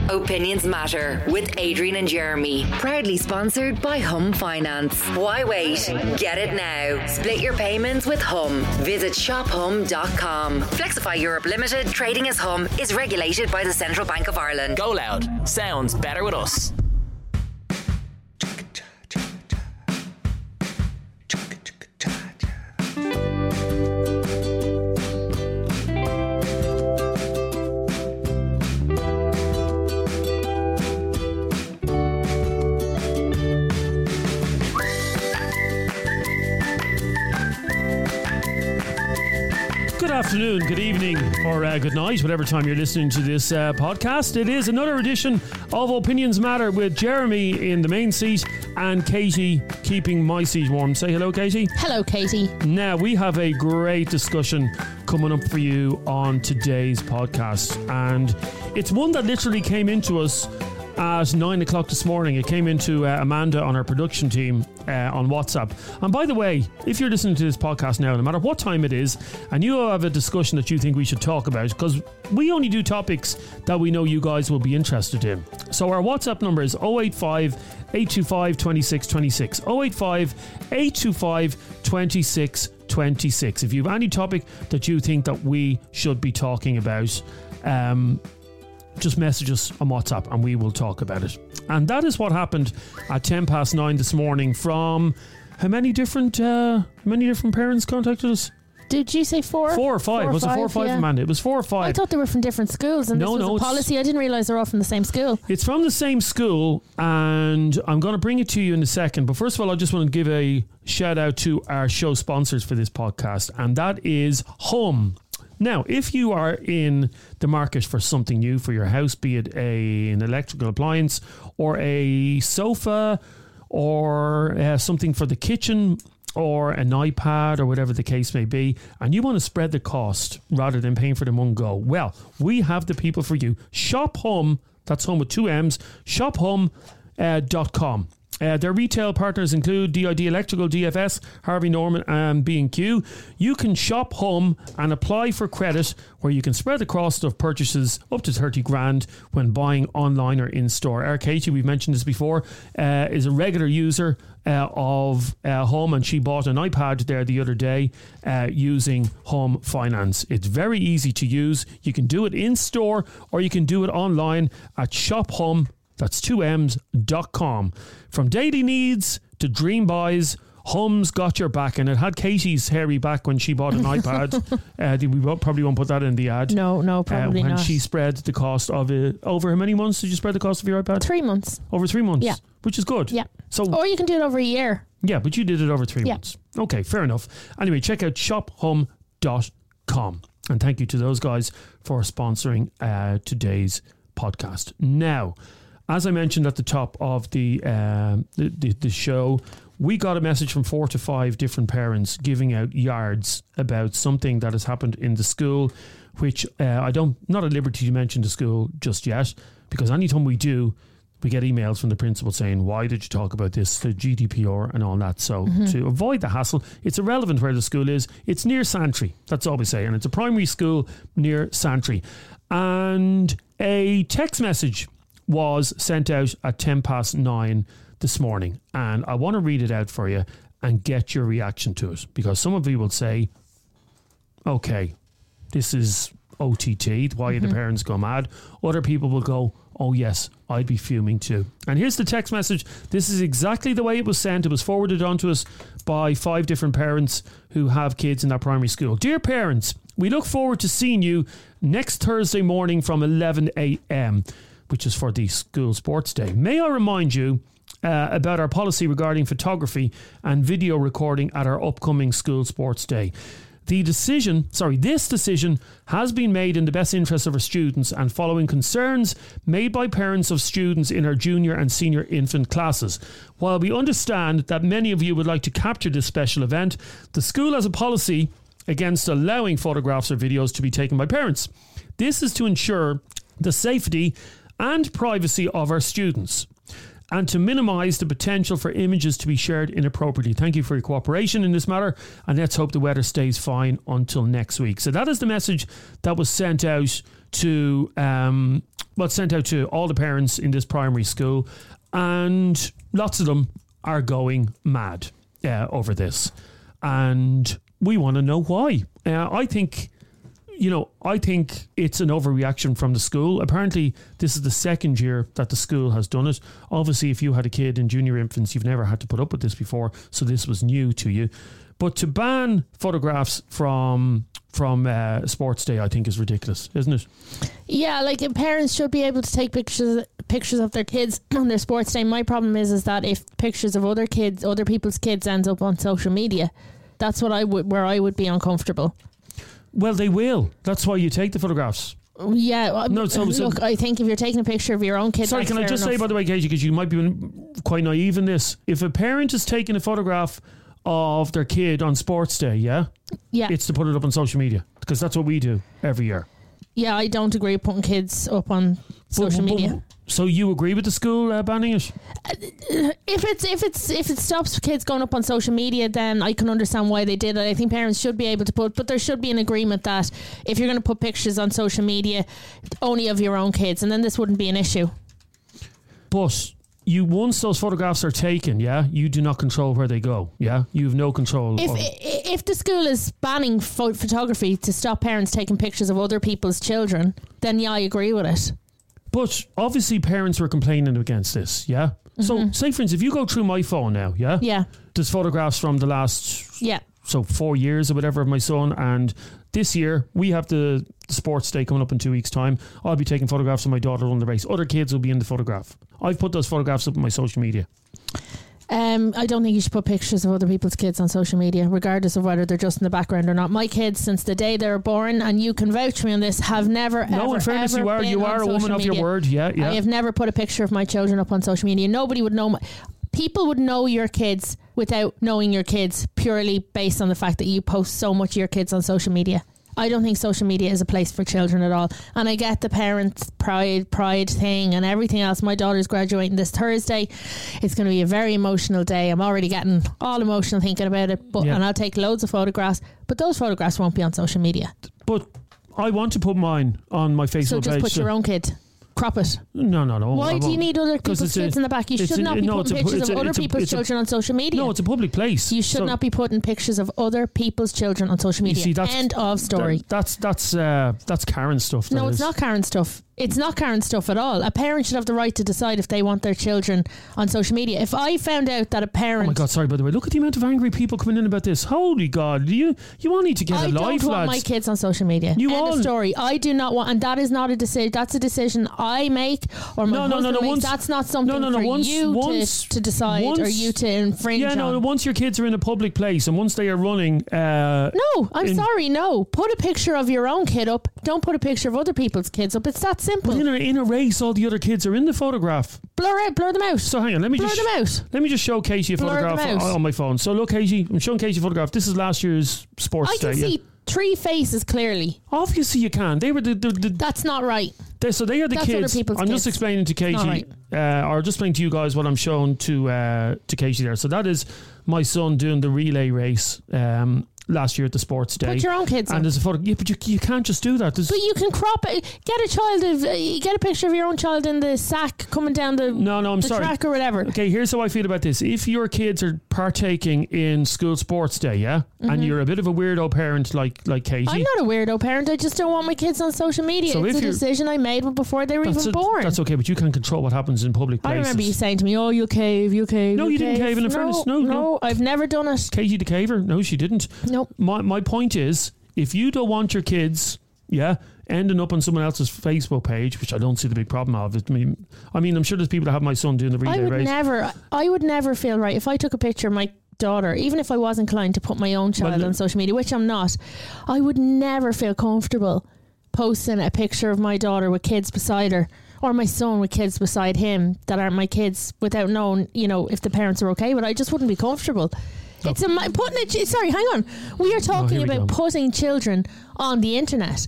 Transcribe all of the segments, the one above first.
Opinions Matter with Adrian and Jeremy. Proudly sponsored by Hum Finance. Why wait? Get it now. Split your payments with Hum. Visit shophum.com. Flexify Europe Limited, trading as Hum, is regulated by the Central Bank of Ireland. Go loud. Sounds better with us. Good afternoon, good evening, or good night, whatever time you're listening to this podcast. It is another edition of Opinions Matter with Jeremy in the main seat and Katie keeping my seat warm. Say hello, Katie. Hello, Katie. Now, we have a great discussion coming up for you on today's podcast, and it's one that literally came into us at 9 o'clock this morning. It came into Amanda on our production team on WhatsApp. And by the way, if you're listening to this podcast now, no matter what time it is, and you have a discussion that you think we should talk about, because we only do topics that we know you guys will be interested in. So our WhatsApp number is 085 825 2626. 085 825 2626. If you have any topic that you think that we should be talking about, just message us on WhatsApp and we will talk about it. And that is what happened at 9:10 this morning from how many different parents contacted us? Did you say four? 4 or 5. Was it 4 or 5, yeah. Amanda? It was 4 or 5. I thought they were from different schools and this was a policy. I didn't realise they're all from the same school. It's from the same school, and I'm going to bring it to you in a second. But first of all, I just want to give a shout out to our show sponsors for this podcast, and that is Hum. Now, if you are in the market for something new for your house, be it an electrical appliance or a sofa or something for the kitchen or an iPad or whatever the case may be, and you want to spread the cost rather than paying for them one go, well, we have the people for you. Shop Hum, that's Hum with 2 M's, shophum.com. Their retail partners include DID Electrical, DFS, Harvey Norman and B&Q. You can shop Hum and apply for credit where you can spread the cost of purchases up to 30 grand when buying online or in store. Our Katie, we've mentioned this before, is a regular user of Hum, and she bought an iPad there the other day using Hum Finance. It's very easy to use. You can do it in store or you can do it online at shophum.com. That's 2M's.com. From daily needs to dream buys, Hum's got your back. And it had Katie's hairy back when she bought an iPad. We probably won't put that in the ad. No, probably when not. When she spread the cost of it. Over how many months did you spread the cost of your iPad? 3 months. Over 3 months? Yeah. Which is good. Yeah. So, or you can do it over a year. Yeah, but you did it over 3 months. Okay, fair enough. Anyway, check out shophum.com. And thank you to those guys for sponsoring today's podcast. Now, as I mentioned at the top of the show, we got a message from 4 to 5 different parents giving out yards about something that has happened in the school, which not at liberty to mention the school just yet, because anytime we do, we get emails from the principal saying, why did you talk about this, the GDPR and all that. So to avoid the hassle, it's irrelevant where the school is. It's near Santry. That's all we say. And it's a primary school near Santry. And a text message was sent out at 9:10 this morning, and I want to read it out for you and get your reaction to it, because some of you will say, okay, this is OTT, why the parents go mad. Other people will go, oh yes, I'd be fuming too. And here's the text message. This is exactly the way it was sent. It was forwarded on to us by 5 different parents who have kids in that primary school. Dear parents, we look forward to seeing you next Thursday morning from 11 a.m, which is for the school sports day. May I remind you about our policy regarding photography and video recording at our upcoming school sports day. This decision has been made in the best interest of our students and following concerns made by parents of students in our junior and senior infant classes. While we understand that many of you would like to capture this special event, the school has a policy against allowing photographs or videos to be taken by parents. This is to ensure the safety and privacy of our students, and to minimise the potential for images to be shared inappropriately. Thank you for your cooperation in this matter, and let's hope the weather stays fine until next week. So that is the message that was sent out to sent out to all the parents in this primary school, and lots of them are going mad over this, and we want to know why. I think it's an overreaction from the school. Apparently, this is the second year that the school has done it. Obviously, if you had a kid in junior infants, you've never had to put up with this before, so this was new to you. But to ban photographs from Sports Day, I think is ridiculous, isn't it? Yeah, like parents should be able to take pictures of their kids on their Sports Day. My problem is that if pictures of other people's kids ends up on social media, that's where I would be uncomfortable. Well, they will. That's why you take the photographs. Yeah. Look, I think if you're taking a picture of your own kid... Sorry, can I just say, by the way, Katie, because you might be quite naive in this. If a parent is taking a photograph of their kid on Sports Day, yeah, it's to put it up on social media, because that's what we do every year. Yeah, I don't agree with putting kids up on social media. So you agree with the school banning it? If it stops kids going up on social media, then I can understand why they did it. I think parents should be able to but there should be an agreement that if you're going to put pictures on social media, only of your own kids, and then this wouldn't be an issue. But once those photographs are taken, you do not control where they go. Yeah, you have no control. If the school is banning photography to stop parents taking pictures of other people's children, then I agree with it. But obviously parents were complaining against this, yeah? Mm-hmm. So say for instance, if you go through my phone now, there's photographs from the last 4 years or whatever of my son, and this year we have the Sports Day coming up in 2 weeks' time. I'll be taking photographs of my daughter on the race. Other kids will be in the photograph. I've put those photographs up on my social media. I don't think you should put pictures of other people's kids on social media, regardless of whether they're just in the background or not. My kids, since the day they were born, and you can vouch for me on this, have never. No, in fairness, you are a woman of your word. Yeah. I have never put a picture of my children up on social media. Nobody would know. People would know your kids without knowing your kids, purely based on the fact that you post so much of your kids on social media. I don't think social media is a place for children at all. And I get the parents' pride thing and everything else. My daughter's graduating this Thursday. It's going to be a very emotional day. I'm already getting all emotional thinking about it. And I'll take loads of photographs. But those photographs won't be on social media. But I want to put mine on my Facebook page. So just put your own kid. Crop it. No. Why do you need other people's kids in the back? You should not be putting pictures of other people's children on social media. No, it's a public place. You should not be putting pictures of other people's children on social media. End of story. That's Karen stuff. No, it's not Karen stuff. It's not Karen stuff at all. A parent should have the right to decide if they want their children on social media. If I found out that a parent... Oh my God, sorry, by the way. Look at the amount of angry people coming in about this. Holy God. You all need to get a life, lads. I don't want my kids on social media. End of story. I do not want... And that is not a decision. That's a decision I make or my husband makes. That's not something for you to decide or you to infringe on. Once your kids are in a public place and once they are running... No, I'm sorry, no. Put a picture of your own kid up. Don't put a picture of other people's kids up. It's that simple. But in a race, all the other kids are in the photograph. Blur them out. So hang on, let me just show Katie a photograph on my phone. So look, Katie, I'm showing Katie a photograph. This is last year's Sports Day. I can see 3 faces clearly. Obviously you can. They were the That's not right. They are the kids. I'm just explaining to Katie, or just explaining to you guys what I'm showing to Katie there. So that is my son doing the relay race. Last year at the Sports Day. Put your own kids and there's a photo. Yeah, but you can't just do that. But you can crop it. Get a picture of your own child in the sack coming down the track or whatever. Okay, here's how I feel about this. If your kids are partaking in school Sports Day, and you're a bit of a weirdo parent like Katie. I'm not a weirdo parent. I just don't want my kids on social media. So it's a decision I made before they were even born. That's okay, but you can control what happens in public places. I remember you saying to me, "Oh, you cave." No, you didn't cave. In fairness, no, I've never done it. Katie the caver? No, she didn't. Nope. My point is, if you don't want your kids, ending up on someone else's Facebook page, which I don't see the big problem of. I mean, I'm sure there's people that have my son doing the relay race. I would never feel right if I took a picture of my daughter, even if I was inclined to put my own child on social media, which I'm not. I would never feel comfortable posting a picture of my daughter with kids beside her, or my son with kids beside him that aren't my kids, without knowing, if the parents are okay. But I just wouldn't be comfortable. Sorry, hang on. We are talking about putting children on the internet.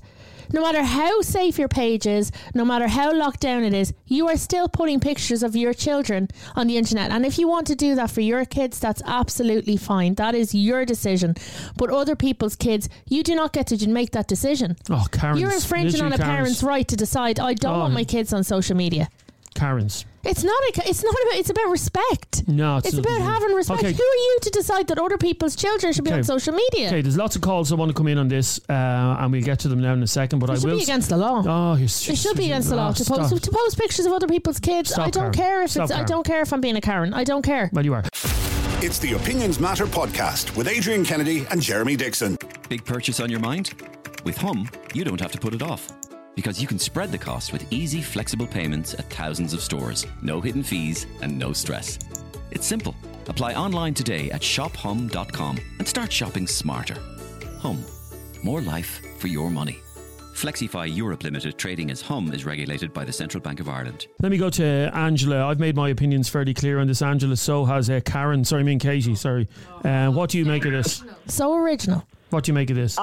no matter how safe your page is, no matter how locked down it is, you are still putting pictures of your children on the internet. And if you want to do that for your kids, that's absolutely fine. That is your decision. But other people's kids, you do not get to make that decision. Oh, Karen's. You're infringing on a parent's right to decide, I don't want my kids on social media. Karen's. It's about respect. No, it's about having respect. Okay. Who are you to decide that other people's children should be on social media? Okay, there's lots of calls that want to come in on this, and we'll get to them now in a second. But it should be against the law. Oh, it should be against the law to post pictures of other people's kids. Stop, I don't care if it's. I don't care if I'm being a Karen. I don't care. Well, you are. It's the Opinions Matter podcast with Adrian Kennedy and Jeremy Dixon. Big purchase on your mind? With Hum, you don't have to put it off. Because you can spread the cost with easy, flexible payments at thousands of stores. No hidden fees and no stress. It's simple. Apply online today at shophum.com and start shopping smarter. Hum. More life for your money. Flexify Europe Limited, trading as Hum, is regulated by the Central Bank of Ireland. Let me go to Angela. I've made my opinions fairly clear on this, Angela. So has Karen. Katie. Sorry. What do you make of this? So original. What do you make of this?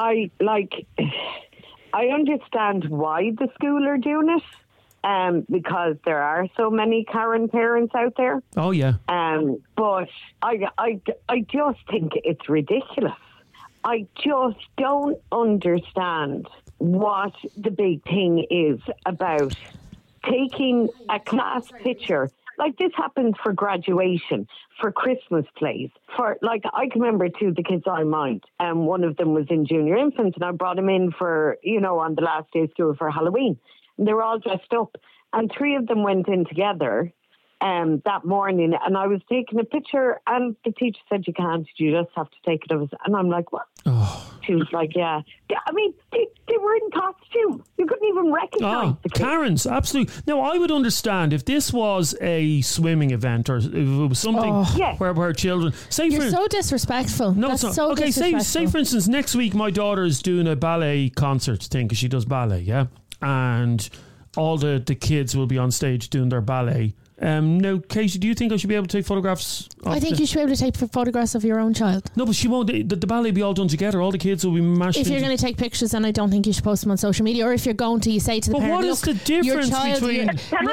I understand why the school are doing it, because there are so many Karen parents out there. Oh, yeah. But I just think it's ridiculous. I just don't understand what the big thing is about taking a class picture. Like, this happens for graduation, for Christmas plays, I can remember two of the kids I mind, and one of them was in junior infants, and I brought him in for, on the last day of school for Halloween. And they were all dressed up, and three of them went in together that morning, and I was taking a picture, and the teacher said, you can't, you just have to take it of us. And I'm like, what? Oh. She was like, yeah. I mean, they were in costume. You couldn't even recognise the kids. Karen's, absolutely. Now, I would understand if this was a swimming event or if it was something where children... You're so disrespectful. No, That's it's not. So disrespectful. Say, for instance, next week my daughter's doing a ballet concert thing because she does ballet, yeah? And all the kids will be on stage doing their ballet. Now, Katie, do you think I should be able to take photographs? I think you should be able to take photographs of your own child. No, but she won't. The ballet will be all done together. All the kids will be mashed. If you're going to take pictures, then I don't think you should post them on social media. Or if you're going to, you say to the parent, what is the difference between... Can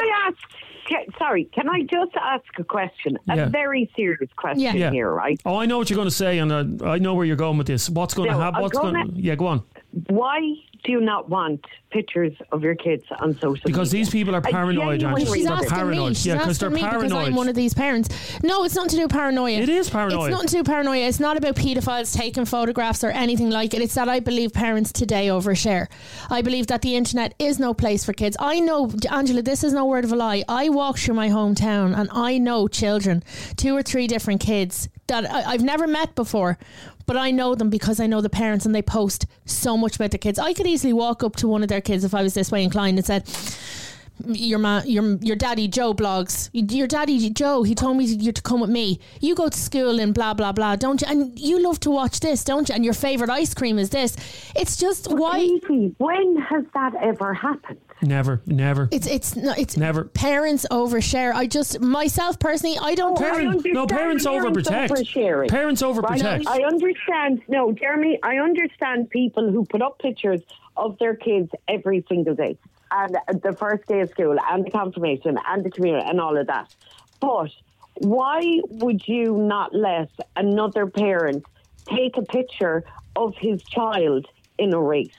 I just ask a question? A very serious question here, right? Oh, I know what you're going to say, and I know where you're going with this. What's going to happen? Yeah, go on. Why do you not want pictures of your kids on social media? Because these people are paranoid, aren't they? She's asking me. She's asking me because I'm one of these parents. No, it's nothing to do with paranoia. It is paranoia. It's nothing to do with paranoia. It's not about paedophiles taking photographs or anything like it. It's that I believe parents today overshare. I believe that the internet is no place for kids. I know, Angela, this is no word of a lie. I walk through my hometown and I know children, 2 or 3 different kids that I've never met before, but I know them because I know the parents and they post so much about their kids. I could easily walk up to one of their kids if I was this way inclined and said, your daddy Joe blogs. Your daddy Joe, he told me you to come with me. You go to school and blah blah blah, don't you? And you love to watch this, don't you? And your favourite ice cream is this. It's just why? When has that ever happened? Never. It's never. Parents overshare. Myself personally, I don't. Parents overprotect. Parents overprotect. Right? I understand. No, Jeremy, I understand people who put up pictures of their kids every single day, and the first day of school, and the confirmation, and the community, and all of that. But why would you not let another parent take a picture of his child in a race?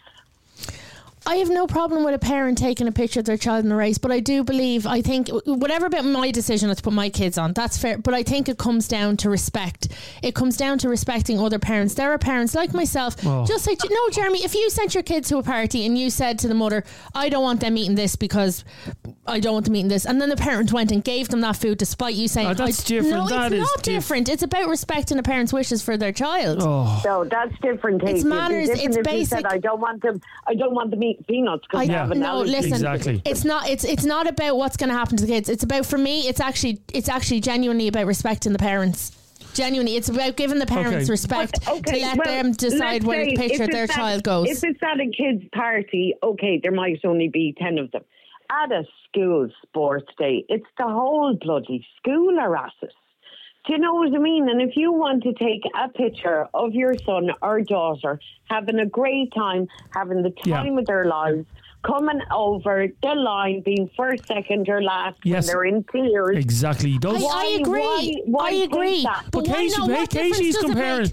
I have no problem with a parent taking a picture of their child in a race, but I think whatever about my decision not to put my kids on, that's fair, but I think it comes down to respect. It comes down to respecting other parents. There are parents like myself, just like, no, Jeremy, if you sent your kids to a party and you said to the mother, I don't want them eating this because I don't want them eating this, and then the parent went and gave them that food despite you saying, that's different. No, it's not different. It's about respecting a parent's wishes for their child. No, that's different. It's manners. It's basic. Said, I don't want them eating peanuts because they have an allergy. Listen, exactly. It's not about what's going to happen to the kids. It's about, for me, it's actually genuinely about respecting the parents. Genuinely, it's about giving the parents respect to let them decide where the picture of their child goes. If it's at a kid's party, there might only be 10 of them. At a school sports day, it's the whole bloody school are at it. Do you know what I mean? And if you want to take a picture of your son or daughter having a great time, having the time of their lives, coming over the line, being first, second, or last, when they're in tears. Exactly. I agree. Why I agree. But Casey's comparing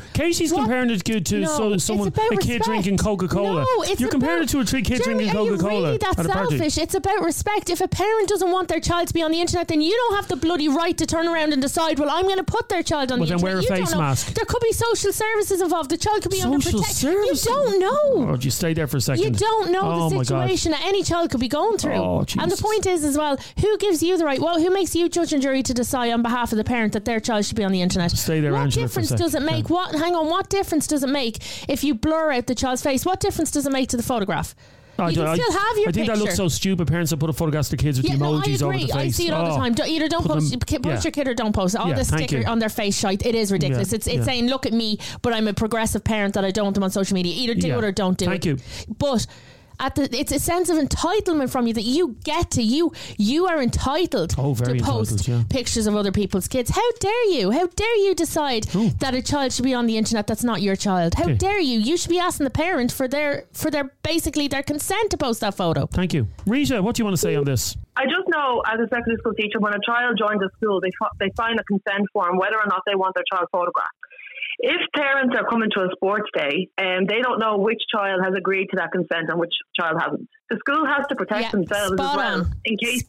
it to someone, a kid drinking Coca-Cola. No, you're comparing it to a kid drinking Coca-Cola. Really that selfish? It's about respect. If a parent doesn't want their child to be on the internet, then you don't have the bloody right to turn around and decide, well, I'm going to put their child on the internet. Well, then wear a face mask. There could be social services involved. The child could be under protection. You don't know. Oh, you stay there for a second. You don't know the situation that any child could be going through. And the point is as well, who gives you the right, who makes you judge and jury to decide on behalf of the parent that their child should be on the internet? Stay there, What Angela, difference does it make? What difference does it make if you blur out the child's face? What difference does it make to the photograph? You can still have your picture. I think that looks so stupid. Parents that put a photograph of their kids with the emojis over the face. I see it all the time. Either don't post your kid or don't post all the sticker on their face shite. It is ridiculous. It's saying, look at me, but I'm a progressive parent that I don't want them on social media. Either do it or don't do it. Thank you. But it's a sense of entitlement from you that you get to you are entitled to post pictures of other people's kids. How dare you decide that a child should be on the internet that's not your child? How dare you should be asking the parent for their basically their consent to post that photo. Thank you. Rita, what do you want to say on this? I just know as a secondary school teacher, when a child joins a school, they sign a consent form whether or not they want their child photographed. If parents are coming to a sports day and they don't know which child has agreed to that consent and which child hasn't, the school has to protect themselves as well. In case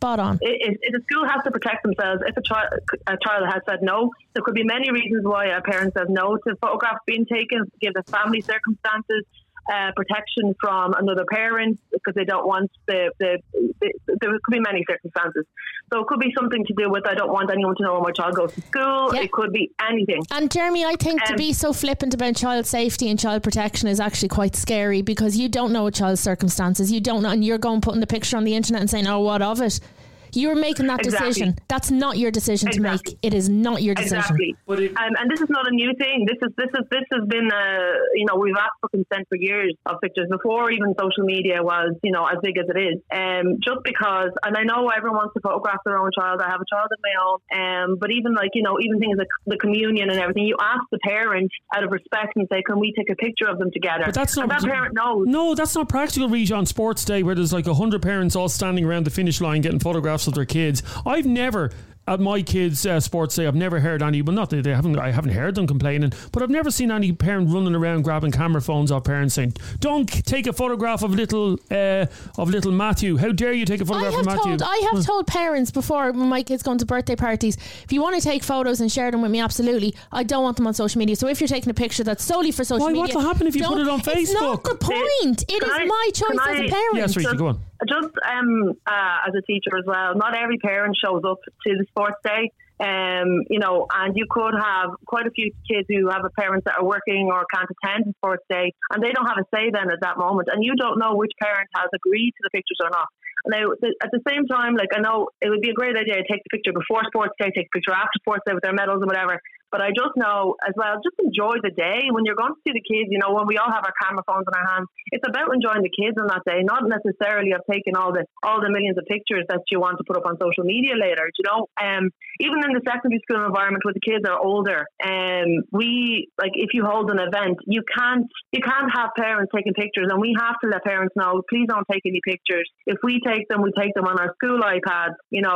if the school has to protect themselves, if a child has said no, there could be many reasons why a parent says no to photographs being taken, give the family circumstances, protection from another parent because they don't want there could be many circumstances. So it could be something to do with I don't want anyone to know where my child goes to school. It could be anything. And Jeremy, I think to be so flippant about child safety and child protection is actually quite scary because you don't know a child's circumstances. You don't know, and you're going putting the picture on the internet and saying, oh, what of it? You're making that decision. That's not your decision to make. It is not your decision. Exactly. And this is not a new thing. This has been we've asked for consent for years of pictures before even social media was as big as it is. Just because, and I know everyone wants to photograph their own child. I have a child of my own. But even even things like the communion and everything, you ask the parent out of respect and say, "Can we take a picture of them together?" But that's not. And that parent knows. No, that's not practical. Rita, on sports day where there's like 100 parents all standing around the finish line getting photographs of their kids. I've never at my kids' sports day, I've never heard any. Well, not that I haven't heard them complaining, but I've never seen any parent running around grabbing camera phones off parents saying, "Don't take a photograph of little Matthew. How dare you take a photograph of Matthew?" I have told parents before when my kids go to birthday parties, if you want to take photos and share them with me, absolutely. I don't want them on social media. So if you're taking a picture that's solely for social media, what will happen if you put it on Facebook? It's not the point. It is my choice as a parent. Yes, Rita, go on. Just as a teacher as well, not every parent shows up to the sports day. And you could have quite a few kids who have a parents that are working or can't attend the sports day, and they don't have a say then at that moment. And you don't know which parent has agreed to the pictures or not. Now, at the same time, I know it would be a great idea to take the picture before sports day, take the picture after sports day with their medals and whatever. But I just know as well, just enjoy the day. When you're going to see the kids, when we all have our camera phones in our hands, it's about enjoying the kids on that day, not necessarily of taking all the millions of pictures that you want to put up on social media later. Even in the secondary school environment where the kids are older, if you hold an event, you can't have parents taking pictures, and we have to let parents know, please don't take any pictures. If we take them, we take them on our school iPads,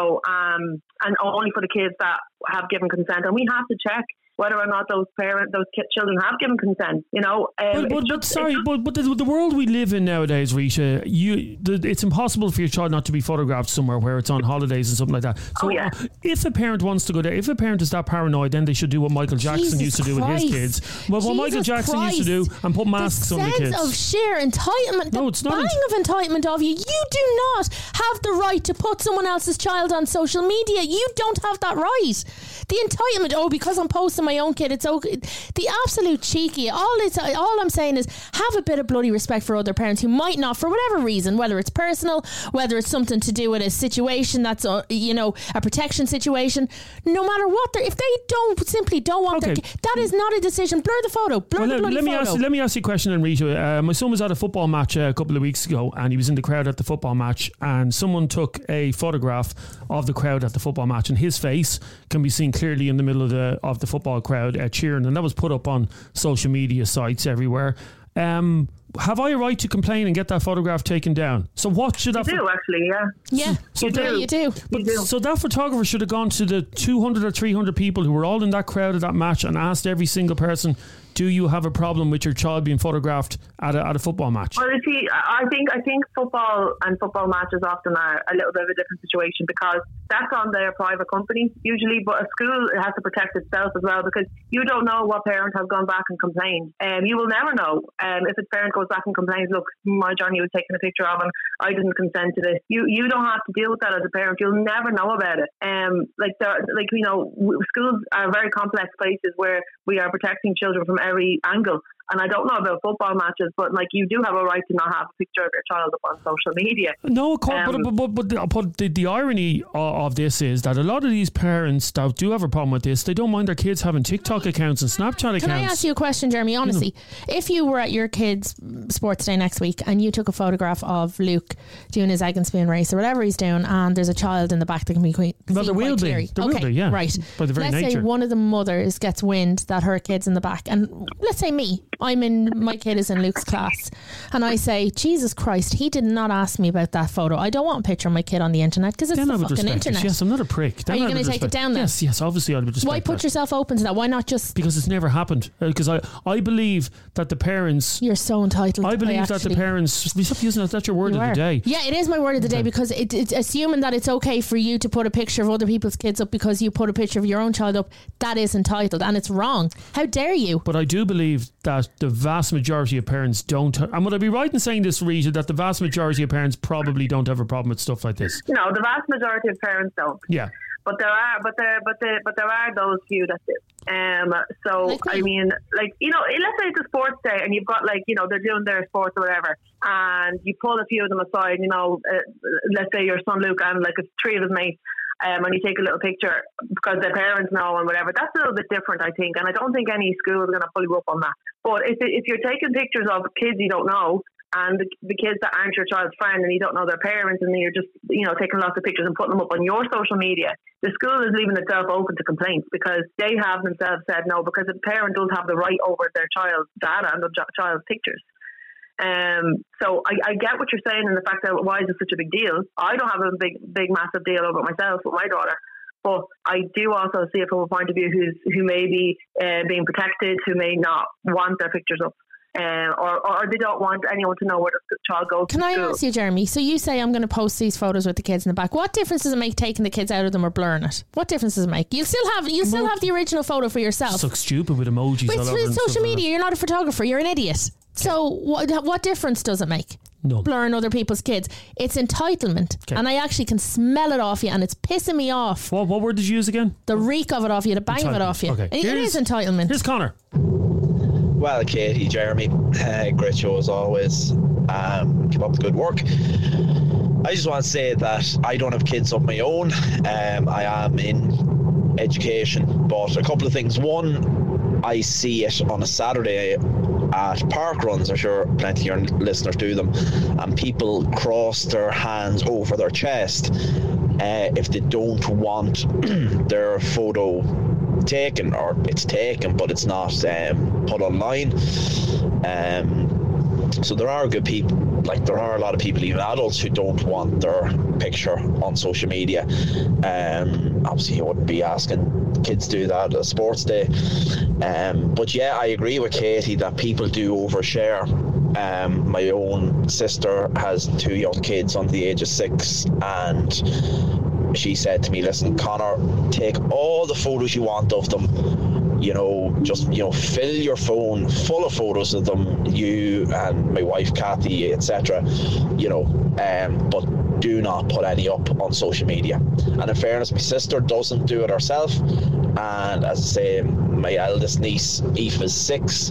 and only for the kids that have given consent, and we have to check whether or not those children have given consent. But the world we live in nowadays, Rita, it's impossible for your child not to be photographed somewhere where it's on holidays and something like that. So if a parent wants to go there, if a parent is that paranoid, then they should do what Michael Jackson used to do with his kids. Well, what Michael Jackson used to do and put masks on the kids. The sense of sheer entitlement, the bang of entitlement of you. You do not have the right to put someone else's child on social media. You don't have that right. The entitlement, because I'm posting of my own kid, it's okay. The absolute cheeky. All I'm saying is have a bit of bloody respect for other parents who might not, for whatever reason, whether it's personal, whether it's something to do with a situation that's a protection situation. No matter what, if they simply don't want their kid, that is not a decision. Blur the photo. Blur the bloody photo. Let me ask you a question, then, Rita. My son was at a football match a couple of weeks ago, and he was in the crowd at the football match, and someone took a photograph of the crowd at the football match, and his face can be seen clearly in the middle of the football crowd cheering, and that was put up on social media sites everywhere. Have I a right to complain and get that photograph taken down? So what should that... You do, actually, yeah. Yeah, so you do. So that photographer should have gone to the 200 or 300 people who were all in that crowd at that match and asked every single person, do you have a problem with your child being photographed at a football match? Well, you see, I think football and football matches often are a little bit of a different situation because that's on their private company usually, but a school has to protect itself as well because you don't know what parent has gone back and complained. You will never know. If a parent goes back and complains, look, my Johnny was taking a picture of and I didn't consent to this. You don't have to deal with that as a parent. You'll never know about it. Schools are very complex places where we are protecting children from every angle. And I don't know about football matches, but you do have a right to not have a picture of your child up on social media. No, but the irony of this is that a lot of these parents that do have a problem with this, they don't mind their kids having TikTok accounts and Snapchat accounts. Can I ask you a question, Jeremy? Honestly, if you were at your kid's sports day next week and you took a photograph of Luke doing his egg and spoon race or whatever he's doing, and there's a child in the back that can be quite well, there will be. There will be, yeah. Right. By the very let's nature. say one of the mothers gets wind that her kid's in the back, and let's say my kid is in Luke's class, and I say, Jesus Christ, he did not ask me about that photo. I don't want a picture of my kid on the internet because it's the fucking internet. Yes, I'm not a prick. Are you going to take it down then? Yes, obviously I would respect. Why put yourself open to that? Why not just... Because it's never happened. Because I believe that the parents... You're so entitled. I believe that the parents... Stop using that. That's your word of the day. Yeah, it is my word of the day because it's assuming that it's okay for you to put a picture of other people's kids up because you put a picture of your own child up. That is entitled and it's wrong. How dare you? But I do believe that the vast majority of parents don't, and would I be right in saying this, Rita, that the vast majority of parents probably don't have a problem with stuff like this? No, the vast majority of parents don't. Yeah. But there are those few that do. I mean, let's say it's a sports day and you've got they're doing their sports or whatever, and you pull a few of them aside. Let's say your son Luke and three of his mates. And you take a little picture because their parents know and whatever. That's a little bit different, I think. And I don't think any school is going to pull you up on that. But if you're taking pictures of kids you don't know and the kids that aren't your child's friend and you don't know their parents and you're just, taking lots of pictures and putting them up on your social media, the school is leaving itself open to complaints because they have themselves said no because the parent does have the right over their child's data and the child's pictures. So I get what you're saying and the fact that why is it such a big deal. I don't have a big massive deal over it myself with my daughter, but I do also see it from a point of view who may be being protected, who may not want their pictures up. Or they don't want anyone to know where the child goes to school. Can I ask you, Jeremy, so you say I'm going to post these photos with the kids in the back. What difference does it make taking the kids out of them or blurring it? What difference does it make? You'll still have the original photo for yourself. It's so stupid with emojis all over. With social media, you're not a photographer, you're an idiot. So what difference does it make? No. Blurring other people's kids. It's entitlement. Okay. And I actually can smell it off you and it's pissing me off. What word did you use again? The reek of it off you, the bang of it off you. Okay. It is entitlement. Here's Connor. Well, Katie, Jeremy, great show as always. Keep up the good work. I just want to say that I don't have kids of my own. I am in education, but a couple of things. One, I see it on a Saturday at park runs. I'm sure plenty of your listeners do them, and people cross their hands over their chest if they don't want their photo taken, or it's taken but it's not put online. So there are good people, there are a lot of people, even adults, who don't want their picture on social media. Obviously you wouldn't be asking kids to do that at a sports day. But yeah, I agree with Katie that people do overshare. My own sister has 2 young kids under the age of 6, and she said to me, listen, Connor, take all the photos you want of them, just fill your phone full of photos of them, you and my wife Kathy, etc. But do not put any up on social media. And in fairness, my sister doesn't do it herself. And as I say, my eldest niece, Eve, is 6.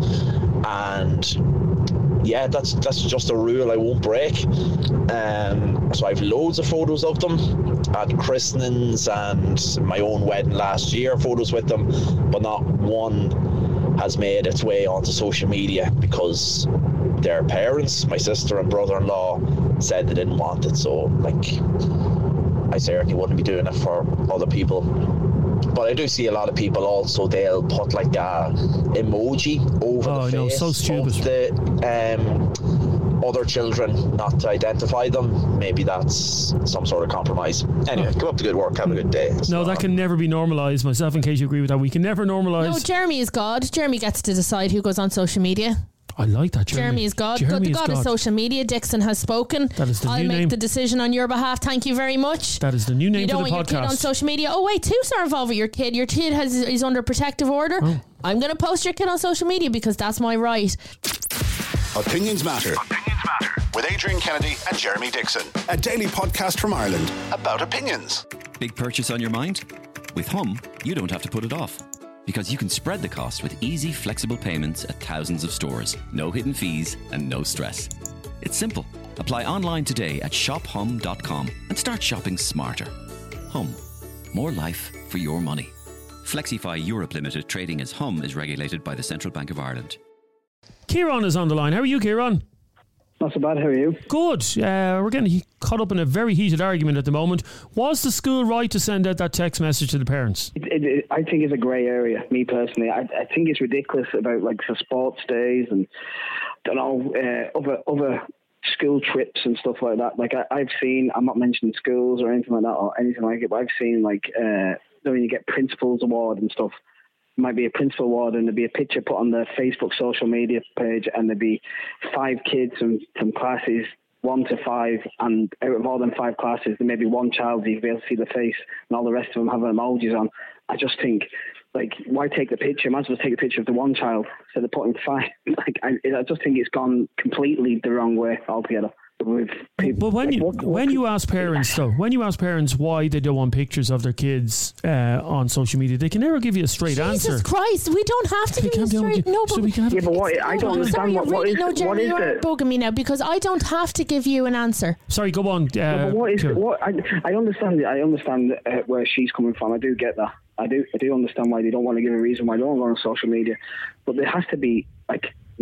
And yeah, that's just a rule I won't break. So I have loads of photos of them at christenings and my own wedding last year, photos with them, but not one has made its way onto social media because their parents, my sister and brother-in-law, said they didn't want it. So, like, I certainly wouldn't be doing it for other people. But I do see a lot of people also, they'll put like a emoji over the face so stupid. of the other children, not to identify them. Maybe that's some sort of compromise. Anyway, keep up the good work, have a good day. No, that can never be normalised. Myself, in case you agree with that, we can never normalise. No, Jeremy is God. Jeremy gets to decide who goes on social media. I like that, Jeremy is God. The God of social media. Dixon has spoken. That is the I'll new make name. the decision on your behalf. Thank you very much. That is the new name you for the don't want podcast. your kid on social media. Oh wait, Two's not involved with your kid. Your kid is under protective order. Oh. I'm going to post your kid on social media because that's my right. Opinions Matter. With Adrian Kennedy and Jeremy Dixon. A daily podcast from Ireland about opinions. Big purchase on your mind? With Hum, you don't have to put it off. Because you can spread the cost with easy, flexible payments at thousands of stores. No hidden fees and no stress. It's simple. Apply online today at shophum.com and start shopping smarter. Hum. More life for your money. Flexify Europe Limited, trading as Hum, is regulated by the Central Bank of Ireland. Kieran is on the line. How are you, Kieran? Not so bad, how are you? Good. We're getting caught up in a very heated argument at the moment. Was the school right to send out that text message to the parents? I think it's a grey area, me personally. I think it's ridiculous about like the sports days and other school trips and stuff like that. Like I've seen, I'm not mentioning schools or anything like that or anything like it, but I've seen like when you get principals award and stuff. Might be a principal award and there'd be a picture put on the Facebook social media page and there'd be 5 kids from classes 1 to 5, and out of all them 5 classes there may be one child you'd be able to see the face and all the rest of them have emojis on. I just think, like, why take the picture? Might as well take a picture of the one child instead of putting 5. Like, I just think it's gone completely the wrong way altogether. But when you ask parents why they don't want pictures of their kids on social media, they can never give you a straight answer. Jesus Christ, we don't have to give you a straight. No, but I don't understand what is you're bugging me now because I don't have to give you an answer. Sorry, go on. I understand. I understand where she's coming from. I do get that. I do understand why they don't want to give a reason why they don't go on social media, but there has to be a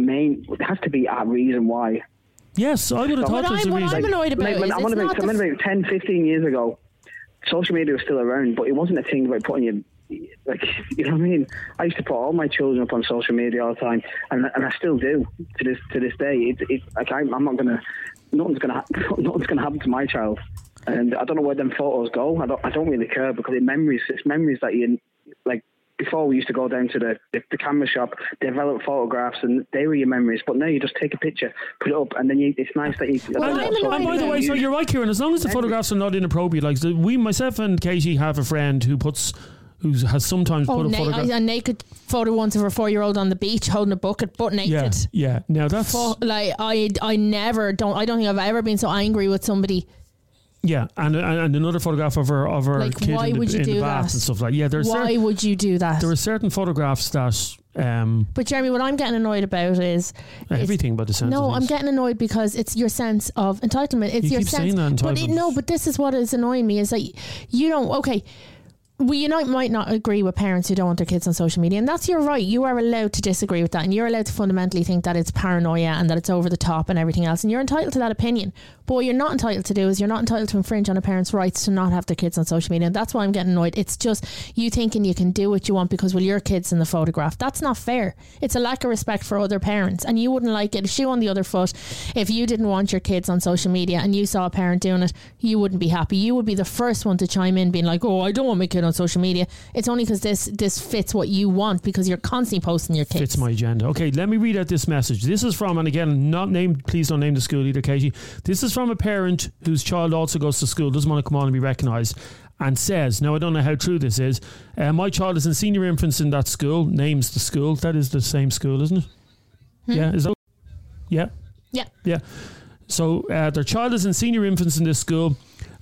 reason why. Yes, I would have thought there's a reason. I'm annoyed about about 10, 15 years ago, social media was still around, but it wasn't a thing about putting you, like, you know what I mean? I used to put all my children up on social media all the time, and I still do to this day. I'm not gonna, nothing's gonna happen to my child, and I don't know where them photos go. I don't really care because it's memories that you like. Before we used to go down to the camera shop, develop photographs, and they were your memories. But now you just take a picture, put it up, and then it's nice that you. And by the way, so you're right, Kieran. As long as the photographs are not inappropriate, like myself and Katie have a friend who has sometimes put up photographs. A naked photo once of her 4-year-old on the beach holding a bucket, butt naked. Yeah. Now that's I don't think I've ever been so angry with somebody. Yeah, and another photograph of her like, kid why in would you the do bath that? and stuff like. Yeah, why would you do that? There are certain photographs that. But Jeremy, what I'm getting annoyed about is everything by the sense. No, of I'm getting annoyed because it's your sense of entitlement. It's you your keep sense. Saying that entitlement. But this is what is annoying me is that you don't. Okay. Might not agree with parents who don't want their kids on social media, and that's your right. You are allowed to disagree with that, and you're allowed to fundamentally think that it's paranoia and that it's over the top and everything else, and you're entitled to that opinion. But what you're not entitled to do is you're not entitled to infringe on a parent's rights to not have their kids on social media, and that's why I'm getting annoyed. It's just you thinking you can do what you want because, well, your kid's in the photograph. That's not fair. It's a lack of respect for other parents, and you wouldn't like it. A shoe on the other foot. If you didn't want your kids on social media and you saw a parent doing it, you wouldn't be happy. You would be the first one to chime in being like, oh, I don't want my kid on social media. It's only because this fits what you want because you're constantly posting your kids. Fits my agenda. Okay, let me read out this message. This is from, and again, please don't name the school either, Katie. This is from a parent whose child also goes to school, doesn't want to come on and be recognised, and says, now I don't know how true this is, my child is in senior infants in that school, names the school. That is the same school, isn't it? Yeah, is that? Yeah. Yeah. So their child is in senior infants in this school.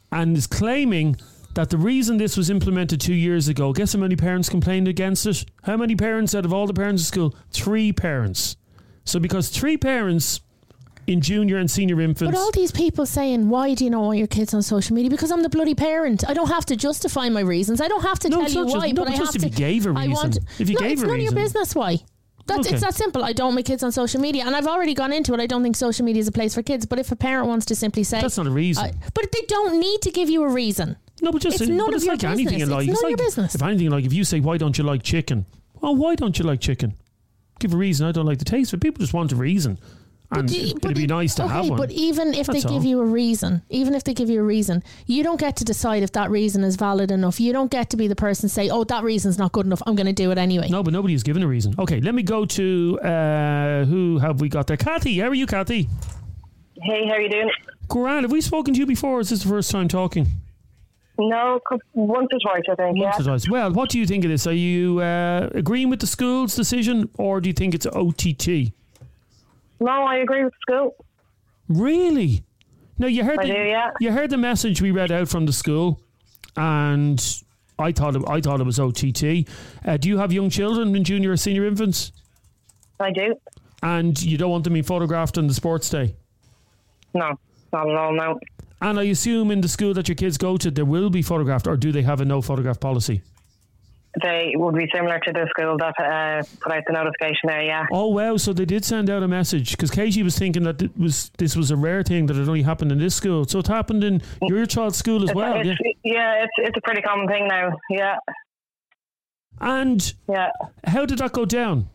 and is claiming that the reason this was implemented 2 years ago, guess how many parents complained against it? How many parents out of all the parents in school? 3 parents. So because 3 parents in junior and senior infants. But all these people saying, why do you not want your kids on social media? Because I'm the bloody parent. I don't have to justify my reasons. I don't have to tell you why. But I have to. If you gave a reason. If you gave a reason. It's none of your business why. It's that simple. I don't want my kids on social media. And I've already gone into it. I don't think social media is a place for kids. But if a parent wants to simply say... That's not a reason. But they don't need to give you a reason. No, but just... It's none of your like business. Anything in life. It's none of your business. If anything, like if you say, why don't you like chicken? Well, why don't you like chicken? Give a reason. I don't like the taste of it. People just want a reason. And it'd be nice to have one. But even if they give you a reason, you don't get to decide if that reason is valid enough. You don't get to be the person to say, oh, that reason's not good enough, I'm going to do it anyway. No, but nobody has given a reason. Okay, let me go to who have we got there? Kathy, how are you, Kathy? Hey, how are you doing? Grand, have we spoken to you before, or is this the first time talking? No, once or twice, I think. Once or twice. Well, what do you think of this? Are you agreeing with the school's decision, or do you think it's OTT? No, I agree with the school. Really? No, you heard you heard the message we read out from the school, and I thought it was OTT. Do you have young children in junior or senior infants? I do. And you don't want them being photographed on the sports day? No, not at all, no. And I assume in the school that your kids go to, there will be photographed, or do they have a no photograph policy? They would be similar to the school that put out the notification there, yeah. Oh, wow. So they did send out a message, because Katie was thinking that this was a rare thing, that it only happened in this school. So it happened in your child's school as well, yeah? It's a pretty common thing now, yeah. And how did that go down?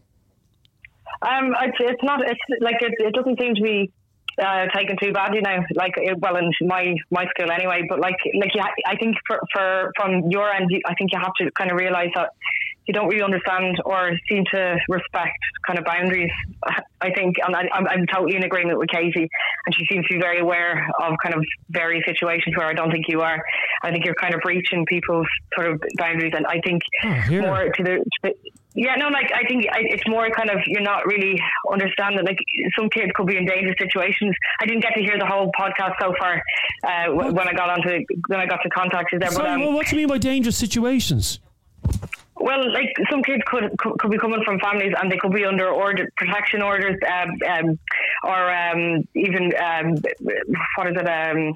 It doesn't seem to be taken too badly now, well, in my school anyway, but I think from your end, I think you have to kind of realise that you don't really understand or seem to respect kind of boundaries, I think, and I'm totally in agreement with Katie, and she seems to be very aware of kind of various situations where I don't think you are. I think you're kind of breaching people's sort of boundaries, and I think more to the I think it's more kind of, you're not really understanding, some kids could be in dangerous situations. I didn't get to hear the whole podcast so far when I got to contact you there. Sorry, but what do you mean by dangerous situations? Well, some kids could be coming from families, and they could be under protection orders, or even what is it?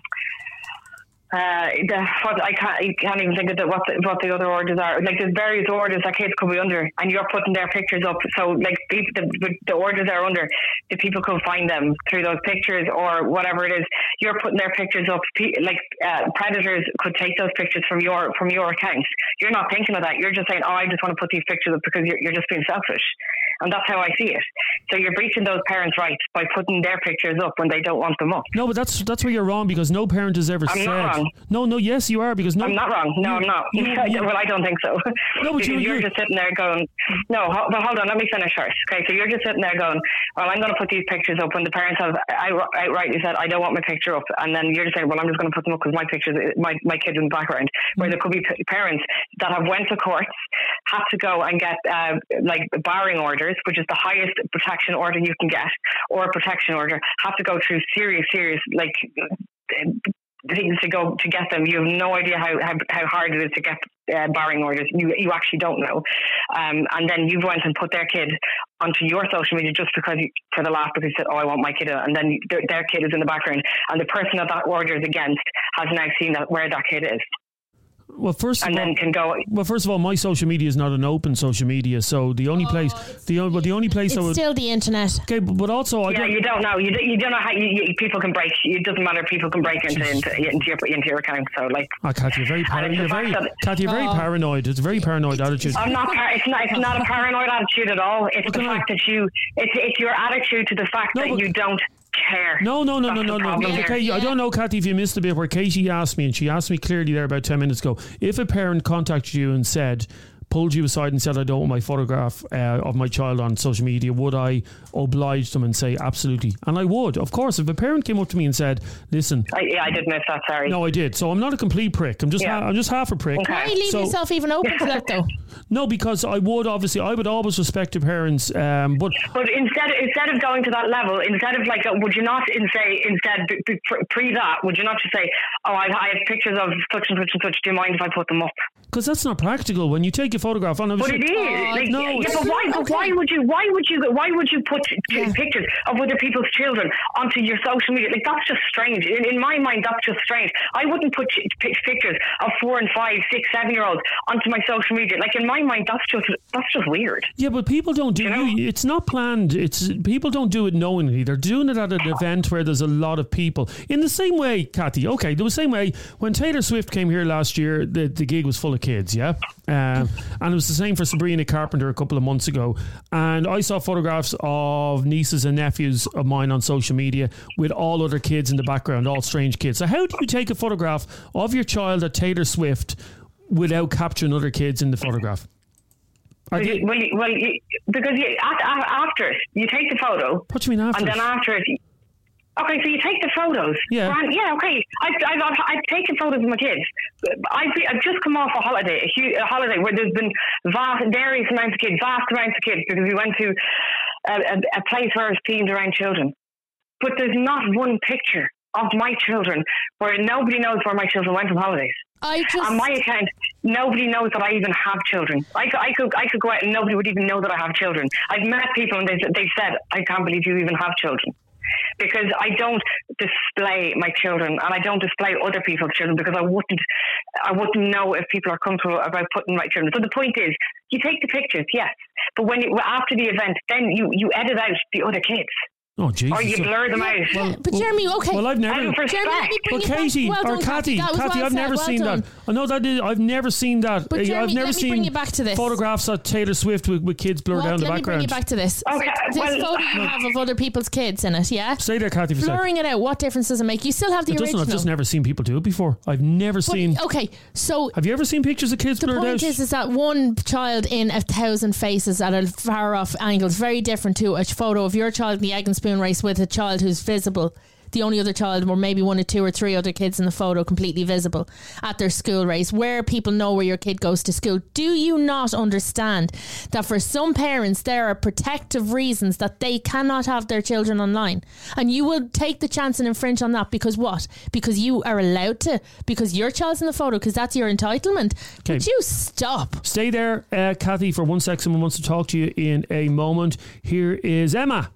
I can't even think of what the other orders are. There's various orders that kids could be under, and you're putting their pictures up. So the orders they're under, the people could find them through those pictures or whatever it is. You're putting their pictures up. Predators could take those pictures from your account. You're not thinking of that. You're just saying, I just want to put these pictures up because you're just being selfish. And that's how I see it. So you're breaching those parents' rights by putting their pictures up when they don't want them up. No, but that's where you're wrong, because no parent has ever said. I'm not wrong. No, yes, you are, because I'm not wrong. No, I'm not. Well, I don't think so. No, but you're just sitting there going, no, but hold on, let me finish first. Okay, so you're just sitting there going, well, I'm going to put these pictures up when the parents have outrightly said, I don't want my picture up. And then you're just saying, well, I'm just going to put them up because my kid's in the background. Where there could be parents that have went to courts, have to go and get barring orders, which is the highest protection order you can get, or a protection order, have to go through serious things to get them. You have no idea how hard it is to get barring orders. You actually don't know. And then you went and put their kid onto your social media just because for the laugh, because you said, I want my kid, and then their kid is in the background, and the person that order is against has now seen where that kid is. Well, first of all, my social media is not an open social media, so the only place, the only place it's still the internet. Okay, but also you don't know. You don't know how people can break. It doesn't matter. People can break into your account. So Kathy, you're very paranoid. It's a very paranoid attitude. I'm not. It's not a paranoid attitude at all. It's the fact that it's your attitude to the fact that you don't care. No. Okay, I don't know, Kathy, if you missed the bit where Katie asked me, and she asked me clearly there about 10 minutes ago, if a parent contacted you and said, pulled you aside and said, I don't want my photograph of my child on social media, would I oblige them and say absolutely? And I would, of course. If a parent came up to me and said, listen, I did miss that. Sorry. No, I did. So I'm not a complete prick. I'm just half a prick. Okay. Why leave yourself even open to that though? No, because I would always respect the parents. But instead of going to that level, instead of like, would you not pre that? Would you not just say, oh, I have pictures of such and such and such. Do you mind if I put them up? Because that's not practical. When you take a photograph, but it is. But why would you put pictures of other people's children onto your social media? Like, that's just strange. In my mind, that's just strange. I wouldn't put pictures of 4 and 5, 6, 7-year-olds onto my social media. Like, in my mind, that's just weird. Yeah, but people don't do it. It's not planned. People don't do it knowingly. They're doing it at an event where there's a lot of people. In the same way, Kathy, okay, the same way when Taylor Swift came here last year, the gig was full of kids, yeah? And it was the same for Sabrina Carpenter a couple of months ago. And I saw photographs of nieces and nephews of mine on social media with all other kids in the background, all strange kids. So how do you take a photograph of your child at Taylor Swift without capturing other kids in the photograph? Because after you take the photo. What do you mean after? And then after it. Okay, so you take the photos. Yeah. Yeah. Okay. I've taken photos of my kids. I've just come off a holiday where there's been various amounts of kids, vast amounts of kids, because we went to a place where it's themed around children. But there's not one picture of my children where nobody knows where my children went on holidays. On my account, nobody knows that I even have children. I could go out and nobody would even know that I have children. I've met people and they've said, I can't believe you even have children. Because I don't display my children and I don't display other people's children because I wouldn't know if people are comfortable about putting my children. So the point is, you take the pictures, yes, but after the event, then you edit out the other kids. Oh, Jesus. Or you blur them out. But Jeremy, okay. Well, I've never. Katie, Kathy, I've never seen that. I know that is. I've never seen that. But Jeremy, I've never seen bring you back to this. Photographs of Taylor Swift with kids blurred down the background. Let me bring you back to this. Okay. This photo you have of other people's kids in it, yeah? Stay there, Kathy, for a second. Blurring it out, what difference does it make? You still have the original. I've just never seen people do it before. I've never seen. Okay, so. Have you ever seen pictures of kids blurred out? The point is that one child in 1,000 faces at a far off angle is very different to a photo of your child in the egg and spoon race with a child who's visible. The only other child, or maybe 1 or 2 or 3 other kids in the photo completely visible at their school race, where people know where your kid goes to school. Do you not understand that for some parents there are protective reasons that they cannot have their children online, and you will take the chance and infringe on that because what? Because you are allowed to, because your child's in the photo, because that's your entitlement. Okay. Would you stop? Stay there, Kathy, for 1 sec. Someone wants to talk to you in a moment. Here is Emma.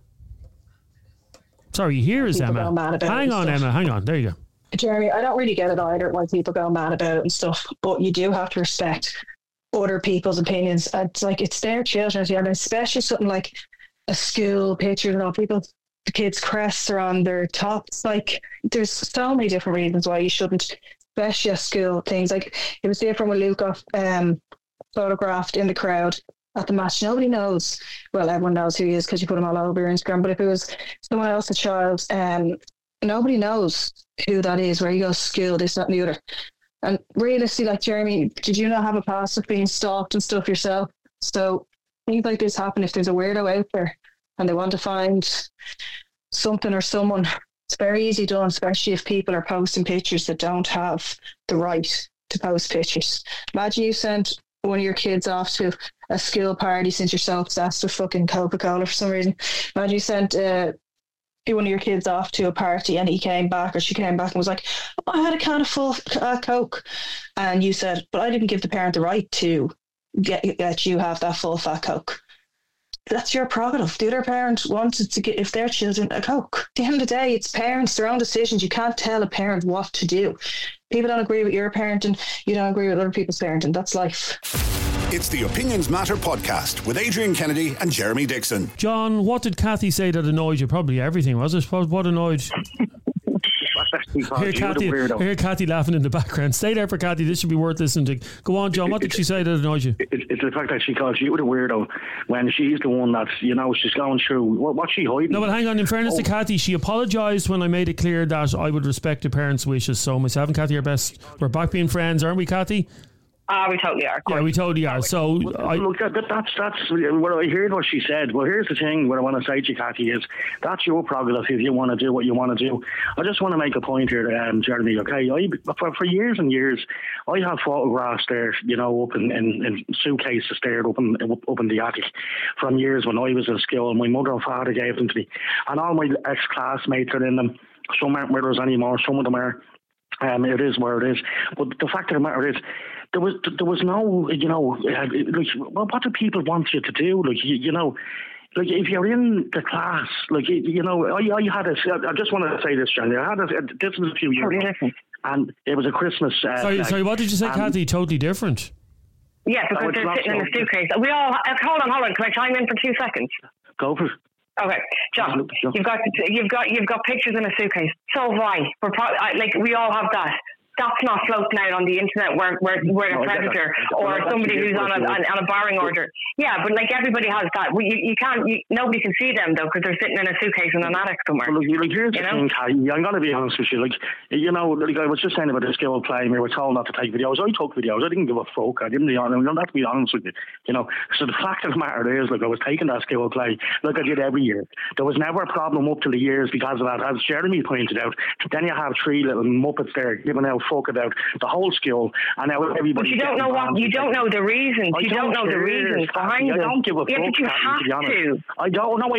Sorry, here is Emma. Hang on, Emma. Hang on. There you go. Jeremy, I don't really get it either why people go mad about it and stuff, but you do have to respect other people's opinions. It's like, it's their children, and especially something like a school picture and all the kids' crests are on their tops. Like, there's so many different reasons why you shouldn't, especially at school things. Like, it was different when Luke got photographed in the crowd at the match. Nobody knows. Well, everyone knows who he is because you put him all over your Instagram. But if it was someone else, a child, nobody knows who that is, where he goes to school, this, that, and the other. And realistically, like, Jeremy, did you not have a past of being stalked and stuff yourself? So things like this happen if there's a weirdo out there and they want to find something or someone. It's very easy done, especially if people are posting pictures that don't have the right to post pictures. Imagine you sent one of your kids off to a school party since you're so obsessed with fucking Coca-Cola for some reason. Imagine you sent one of your kids off to a party and he came back or she came back and was like, oh, I had a can of full Coke. And you said, but I didn't give the parent the right to let you have that full fat Coke. That's your prerogative. The other parent wanted to give their children a Coke. At the end of the day, it's parents, their own decisions. You can't tell a parent what to do. People don't agree with your parenting. You don't agree with other people's parenting. That's life. It's the Opinions Matter podcast with Adrian Kennedy and Jeremy Dixon. John, what did Kathy say that annoyed you? Probably everything, was it? What annoyed you? Hear Kathy laughing in the background. Stay there for Kathy. This should be worth listening to. Go on, John. What did she say that annoyed you? It's the fact that she calls you the weirdo when she's the one that's, she's going through. What's she hiding? No, but hang on. In fairness to Kathy, she apologised when I made it clear that I would respect the parents' wishes. So myself and Kathy are best. We're back being friends, aren't we, Kathy? We totally are. Yeah, we totally are. So look, that's what I heard what she said. Well, here's the thing. What I want to say to you, Cathy, is that's your prerogative if you want to do what you want to do. I just want to make a point here, Jeremy. Okay, for years and years, I have photographs there, up in suitcases there, up in the attic, from years when I was in school. My mother and father gave them to me, and all my ex-classmates are in them. Some aren't with us anymore. Some of them are. It is where it is. But the fact of the matter is, there was no, what do people want you to do? Like if you're in the class, I had I just want to say this, Johnny. This was a few years ago, and it was a Christmas. Sorry, what did you say, Cathy? Totally different. Yeah, because they're sitting in a suitcase. We all hold on. Can I chime in for 2 seconds? Go for it. Okay, John, you've got pictures in a suitcase. So why? We all have that. That's not floating out on the internet where a predator or somebody who's on a barring order. Yeah, but everybody has that. You can't. Nobody can see them though because they're sitting in a suitcase in an attic somewhere. Well, here's the thing, Cathy. I'm going to be honest with you. I was just saying about the skill play. We were told not to take videos. I took videos. I didn't give a fuck. I didn't. I have to be honest with you. So the fact of the matter is, I was taking that skill play like I did every year. There was never a problem up till the years because of that. As Jeremy pointed out, then you have 3 little muppets there giving out fuck about the whole skill, and now everybody. But you don't know what. You don't know the reasons. You don't know the reasons behind it. I don't give a fuck. Yeah, but you have to. I don't know.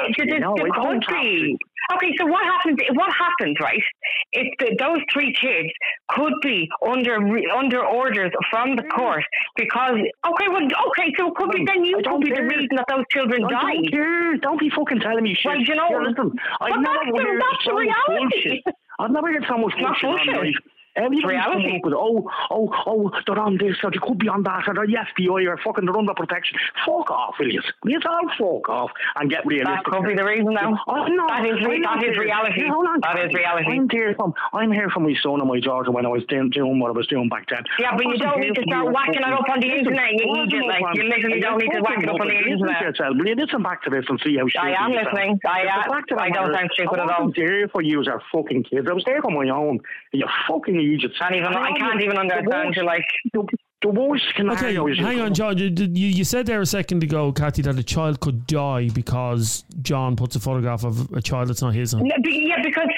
Okay, so what happens? What happens, right? If those 3 kids could be under orders from the court because so it could be then you could be the reason that those children died. Don't be fucking telling me shit. Well, listen, that's the reality. I've never heard so much bullshit on life. Everybody's coming up with, they're on this, or they could be on that, or they're the FBI, or fucking they're under protection. Fuck off, will you? Will you all fuck off and get realistic? That could be the reason now. That is reality. That is reality. I'm here for my son and my daughter when I was doing what I was doing back then. Yeah, but you don't need to start whacking it up on the internet. You literally don't need to whack it up on the internet. Will you listen back to this and see how I am listening. I don't sound stupid at all. I wasn't there for you as our fucking kids. I was there for my own. You fucking Egypt. I can't even understand the worst scenario is... Hang on, John. You said there a second ago, Cathy, that a child could die because John puts a photograph of a child that's not his on. Yeah, because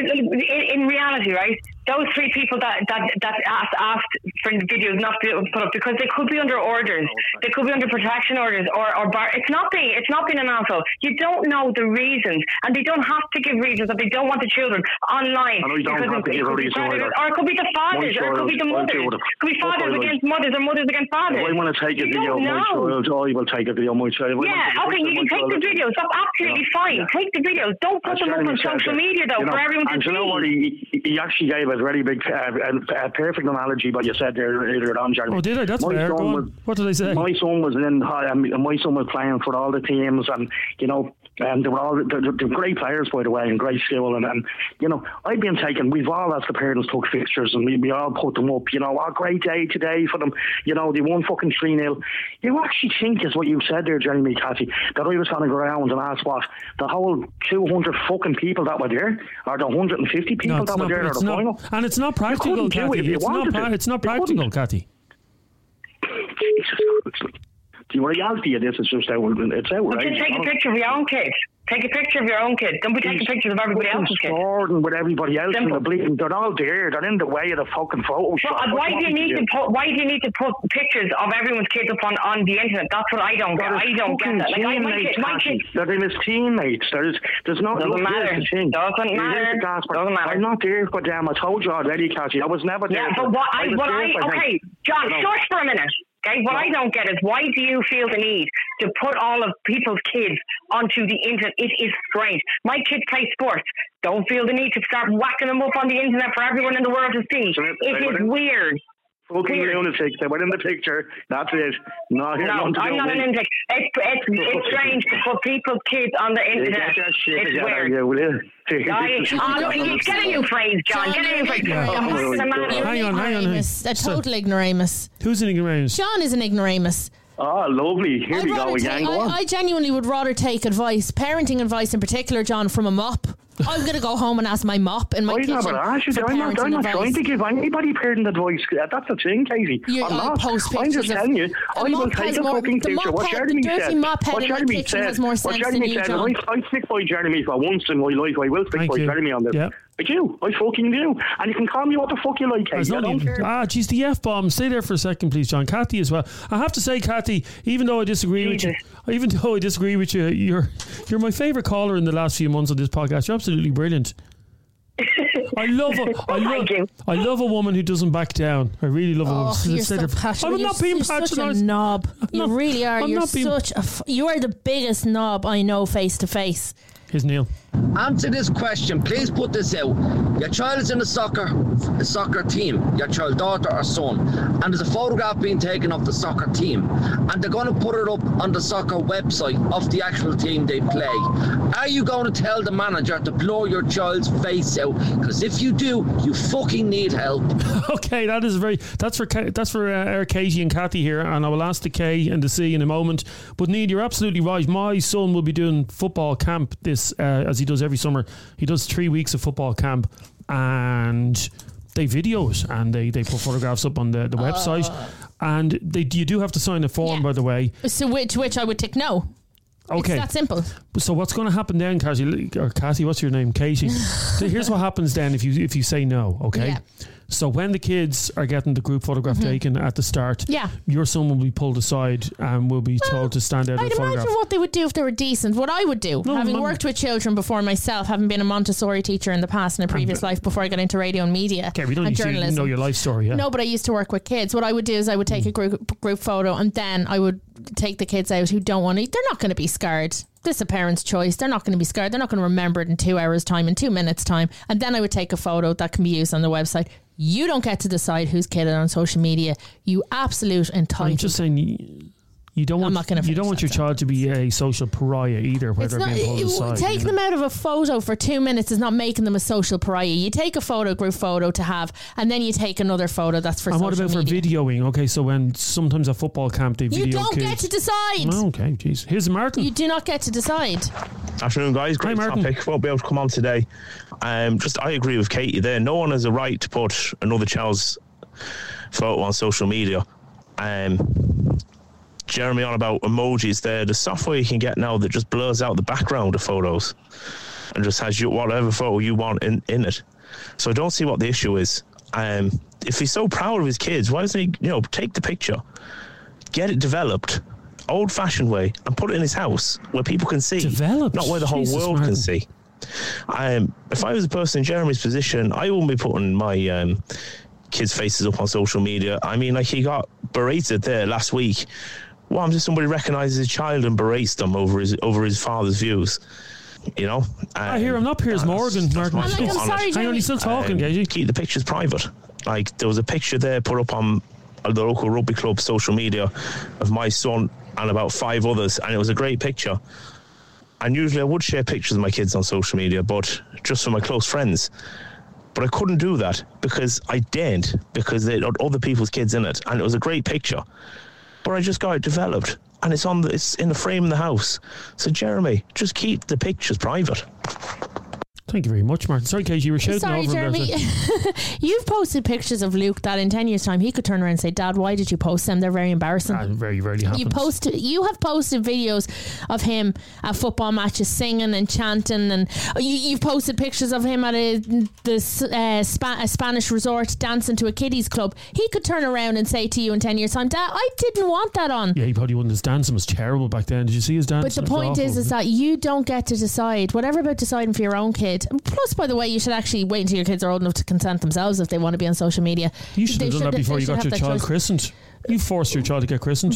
in reality, right, those 3 people that asked for videos not to be put up because they could be under orders, they could be under protection orders, or it's not being an asshole. You don't know the reasons, and they don't have to give reasons that they don't want the children online. You don't have to give a reason either. Or it could be the fathers, or it could be the mothers. It could be fathers against mothers, or mothers against fathers. I want to take a video of my child. I will take a video of my child. Yeah, okay, you can take the videos. That's absolutely fine. Take the videos. Don't put them up on social media though for everyone to see. You know what? He actually gave a very big, perfect analogy. What you said there earlier on, Jeremy. Oh, did I? That's fair. Go on. What did I say? My son was my son was playing for all the teams, and they were all they're great players, by the way, and great skill. And I've been taking. We've all, as the parents, took pictures, and we all put them up. A great day today for them. They won fucking 3-0. You actually think, is what you said there, Jeremy, Cathy, that I was going to go around and ask what the whole 200 fucking people that were there, or the 150 people that were there, or the final. And it's not practical, Cathy. It's not practical, Cathy. Jesus Christ. The reality of this is just it's outrageous. Just take a picture of your own kids. Take a picture of your own kids. Don't be taking pictures of everybody else's kids. With everybody else in the bleeding, they're all there. They're in the way of the fucking Photoshop. Why do you need to put pictures of everyone's kids up on the internet? That's what I don't get. I don't get that. My kids. They're in his teammates. There's no. Doesn't matter. Doesn't matter. I'm not there for them. I told you already, Cathy. I was never there. Yeah, but okay, John, shush for a minute. Okay, what I don't get is why do you feel the need to put all of people's kids onto the internet? It is strange. My kids play sports. Don't feel the need to start whacking them up on the internet for everyone in the world to see. It is weird. Fucking lunatics. They were in the picture. That's it. No, I'm not an lunatic. It's strange to put people's kids on the internet. It's weird. Get a new phrase, John. Get a new phrase. Hang on. A total ignoramus. Who's an ignoramus? Sean is an ignoramus. Oh, lovely. Here we go again. I genuinely would rather take advice, parenting advice in particular, John, from a mop. I'm going to go home and ask my mop in my kitchen. I'm not trying to give anybody parenting advice. That's the thing, Katie. I'm not. I'm just telling you. I will take a fucking picture. What Jeremy said. What Jeremy said. I stick by Jeremy for once in my life. I will stick by Jeremy on this. I do. I fucking do. And you can call me what the fuck you like, Katie. I don't care. Geez, the F-bomb. Stay there for a second, please, John. Kathy as well. I have to say, Kathy, even though I disagree with you, you're my favourite caller in the last few months of this podcast. You're absolutely brilliant. I love a woman who doesn't back down. I really love a woman. You're so passionate. I'm not being patronised. Such a knob. You really are. You are the biggest knob I know face to face. Here's Neil. Answer this question. Please put this out. Your child is in a soccer team, your child, daughter or son, and there's a photograph being taken of the soccer team, and they're going to put it up on the soccer website of the actual team they play. Are you going to tell the manager to blow your child's face out? Because if you do, you fucking need help. Okay, that's for Katie and Kathy here, and I will ask the K and the C in a moment. But Neil, you're absolutely right. My son will be doing football camp this as he does every summer. He does 3 weeks of football camp, and they video it and they put photographs up on the website, and you do have to sign a form, by the way. So which I would tick no. Okay, it's that simple. So what's going to happen then, Kathy? What's your name, Katie? So here's what happens then if you say no. Okay. Yeah. So when the kids are getting the group photograph taken at the start, your son will be pulled aside and will be told to stand out of the photograph. I'd imagine what they would do if they were decent. What I would do, having worked with children before myself, having been a Montessori teacher in the past in a previous life before I got into radio and media. Okay, we don't need to know your life story. Yeah. No, but I used to work with kids. What I would do is I would take a group photo, and then I would take the kids out who don't want to. They're not going to be scarred. This is a parent's choice. They're not going to be scared. They're not going to remember it in 2 hours time, in 2 minutes time. And then I would take a photo that can be used on the website. You don't get to decide who's kidded on social media. You absolute entitled. I'm just saying you don't want your child to be a social pariah either, where they're being pulled aside. Taking them out of a photo for 2 minutes is not making them a social pariah. You take a group photo to have, and then you take another photo that's for social media. And what about for videoing? Okay, so when sometimes at football camp they video kids. You don't get to decide. Oh, okay, jeez. Here's Martin. You do not get to decide. Afternoon, guys. Great topic. Won't be able to come on today. I agree with Katie there. No one has a right to put another child's photo on social media. Jeremy on about emojis there. The software you can get now that just blurs out the background of photos and just has whatever photo you want in it. So I don't see what the issue is. If he's so proud of his kids, why doesn't he, take the picture, get it developed, old-fashioned way, and put it in his house where people can see, not where the whole world can see. If I was a person in Jeremy's position, I wouldn't be putting my kids' faces up on social media. I mean, like, he got berated there last week. What if somebody recognises his child and berates them over his father's views? I hear him up. Here's Morgan. Martin. I'm sorry, hang on, he's still talking, Gagey. Keep the pictures private. Like, there was a picture there put up on the local rugby club social media of my son and about 5 others, and it was a great picture. And usually I would share pictures of my kids on social media, but just for my close friends. But I couldn't do that because I daren't, because there had other people's kids in it, and it was a great picture. But I just got it developed, and it's in the frame in the house. So Jeremy, just keep the pictures private. Thank you very much, Martin. Sorry, Katie, you were shouting over Jeremy. You've posted pictures of Luke that in 10 years' time he could turn around and say, Dad, why did you post them? They're very embarrassing. That very rarely happens. You have posted videos of him at football matches singing and chanting, and you've posted pictures of him at a Spanish resort dancing to a kiddies club. He could turn around and say to you in 10 years' time, Dad, I didn't want that on. Yeah, he probably wouldn't. His dancing was terrible back then. Did you see his dancing? But the point is that you don't get to decide. Whatever about deciding for your own kid. Plus, by the way, you should actually wait until your kids are old enough to consent themselves if they want to be on social media. You should have done that before you got your child christened. You forced your child to get christened.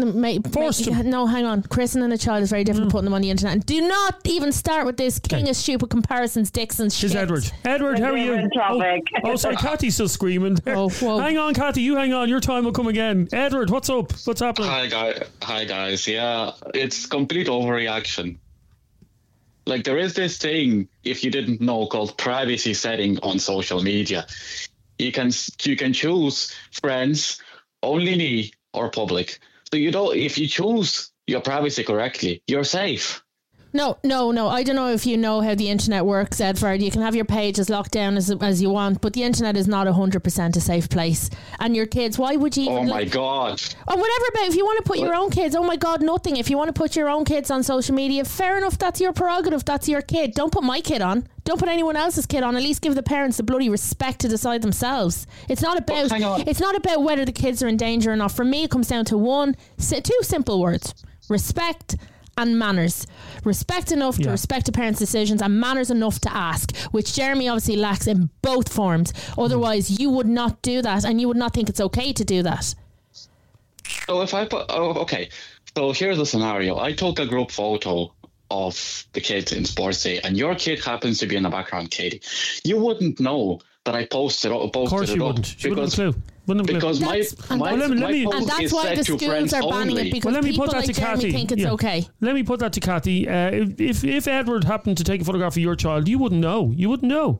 No, hang on. Christening a child is very different from putting them on the internet. And do not even start with this king of stupid comparisons, Dixon's shit. Here's Edward, how are you? Oh, sorry, Kathy's still screaming. Hang on, Kathy, you hang on. Your time will come again. Edward, what's up? What's happening? Hi, guys. Yeah, it's complete overreaction. Like, there is this thing, if you didn't know, called privacy setting on social media. You can choose friends, only me, or public. So if you choose your privacy correctly, you're safe. No. I don't know if you know how the internet works, Edvard. You can have your pages locked down as you want, but the internet is not 100% a safe place. And your kids, why would you even... Oh my God. Oh, whatever about if you want to put your own kids, oh my God, nothing. If you want to put your own kids on social media, fair enough, that's your prerogative, that's your kid. Don't put my kid on. Don't put anyone else's kid on. At least give the parents the bloody respect to decide themselves. It's not about whether the kids are in danger or not. For me, it comes down to two simple words: respect and manners. Respect enough to respect a parent's decisions, and manners enough to ask, which Jeremy obviously lacks in both forms. Otherwise, you would not do that, and you would not think it's okay to do that. So if I put... Oh, okay. So here's the scenario. I took a group photo of the kids in Sports Day, and your kid happens to be in the background, Katie. You wouldn't know that I posted it up. Of course you wouldn't. She wouldn't have a clue. Because my and that's why the schools are banning it, because people like Jeremy think it's okay. Let me put that to Kathy. If Edward happened to take a photograph of your child, you wouldn't know. You wouldn't know.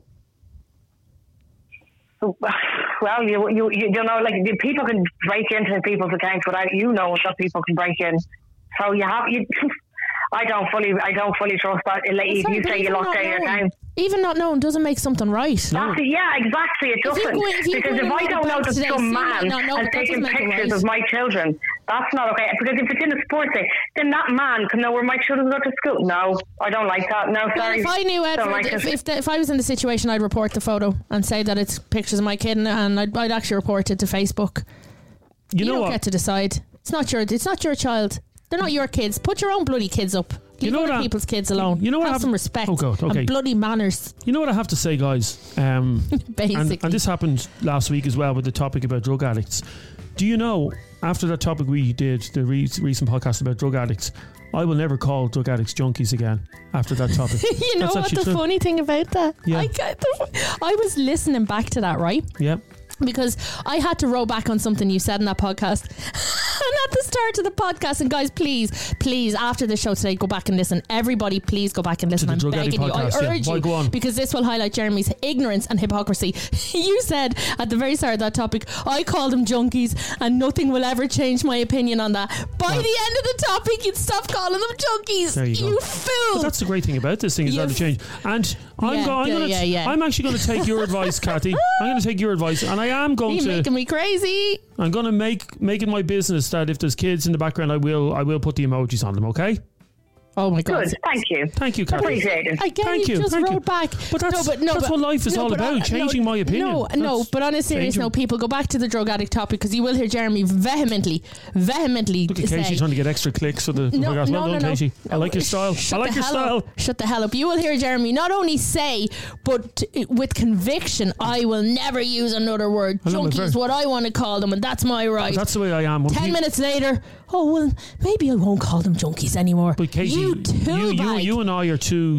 Well, you know, like people can break into people's accounts without you knowing that people can break in. So I don't fully trust that. You say you locked down your account. Even not knowing doesn't make something right. Yeah, exactly. It doesn't. Because if I don't know that some man has taken pictures of my children, that's not okay. Because if it's in a sports day, then that man can know where my children go to school. No, I don't like that. No, sorry. If I knew Edward, if I was in the situation, I'd report the photo and say that it's pictures of my kid, and I'd actually report it to Facebook. You don't get to decide. It's not your child. They're not your kids. Put your own bloody kids up. Leave other people's kids alone. You know what? Have some respect. Oh God, okay. And bloody manners. You know what I have to say, guys? Basically. And this happened last week as well with the topic about drug addicts. Do you know, after that topic we did, the recent podcast about drug addicts, I will never call drug addicts junkies again after that topic. You know what the funny thing about that? Yeah. I was listening back to that, right? Yeah. Because I had to roll back on something you said in that podcast. And at the start of the podcast, and guys, please, after the show today, go back and listen. Everybody, please go back and listen. I'm begging you. I urge you. Go on. Because this will highlight Jeremy's ignorance and hypocrisy. You said at the very start of that topic, I called them junkies, and nothing will ever change my opinion on that. By the end of the topic, you'd stop calling them junkies. There you go. Fool. But that's the great thing about this thing, is that it changed. And I'm actually going to take your advice, Kathy. I'm going to take your advice, and I am going You're making me crazy. I'm going to make it my business that if there's kids in the background, I will put the emojis on them. Okay. Oh my God! Good, thank you. Thank you, Kathy. Appreciate it. Again, thank you. Just wrote back. But that's what life is all about. Changing my opinion. No. But on a serious note, people, go back to the drug addict topic, because you will hear Jeremy vehemently. Look at Casey trying to get extra clicks for the podcast. Well done, Casey. I like your style. Shut the hell up. You will hear Jeremy not only say, but with conviction, I will never use another word. Junkie is what I want to call them, and that's my right. That's the way I am. 10 minutes later, maybe I won't call them junkies anymore. But Casey, you and I are two.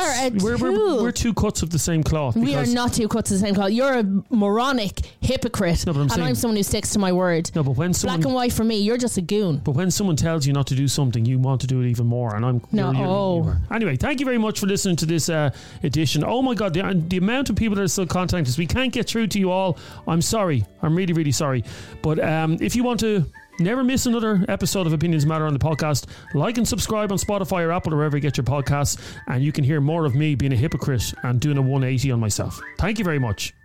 We're two cuts of the same cloth. We are not two cuts of the same cloth. You're a moronic hypocrite, I'm someone who sticks to my word. No, but when black and white for me, you're just a goon. But when someone tells you not to do something, you want to do it even more. And I'm Anyway, thank you very much for listening to this edition. Oh my God, the amount of people that are still contacting us, we can't get through to you all. I'm sorry. I'm really, really sorry. But if you want to never miss another episode of Opinions Matter on the podcast, like and subscribe on Spotify or Apple or wherever you get your podcasts, and you can hear more of me being a hypocrite and doing a 180 on myself. Thank you very much.